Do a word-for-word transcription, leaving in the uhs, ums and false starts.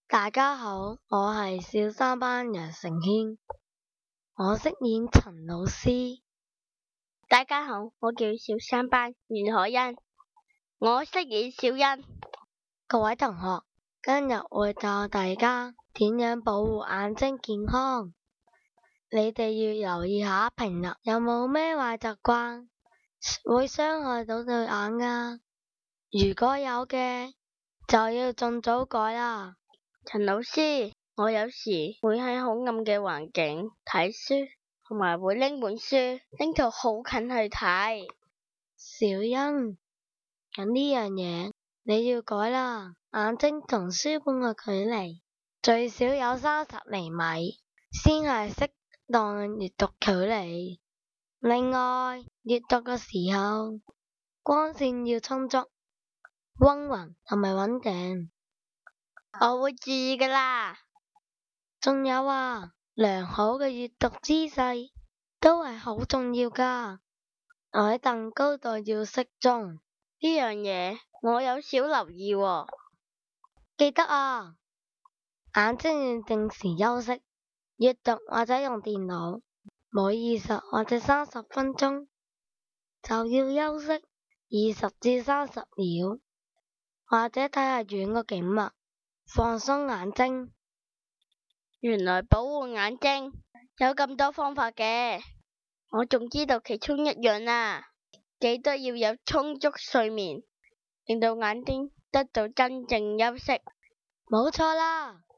大家好，我係小三班楊成軒，我飾演陳老師。 大家好，我叫小三班袁可欣，我飾演小欣。 各位同學，今日會教大家點樣保護眼睛健康。你哋要留意下平日有冇咩壞習慣會傷害到對眼㗎？如果有嘅，就要盡早改啦。 陳老師，我有時會喺好暗嘅環境睇書，同埋會拎本書拎到好近去睇。 小欣，咁呢樣嘢你要改啦。眼睛同書本嘅距離最少有三十厘米，先係適當嘅閱讀距離。另外，閱讀嘅時候，光線要充足、溫匀同埋穩定。 我會注意㗎啦。 仲有啊，良好嘅閱讀姿勢都係好重要㗎。矮凳高度要適中， 呢樣嘢我有少留意喎。 記得啊，眼睛要定時休息，閱讀或者用電腦，每二十或者三十分鐘就要休息二十至三十秒，或者睇下遠個景物，放鬆眼睛。 原來保護眼睛有咁多方法嘅，我仲知道其中一樣啊，記得要有充足睡眠，令到眼睛得到真正休息。 冇錯啦，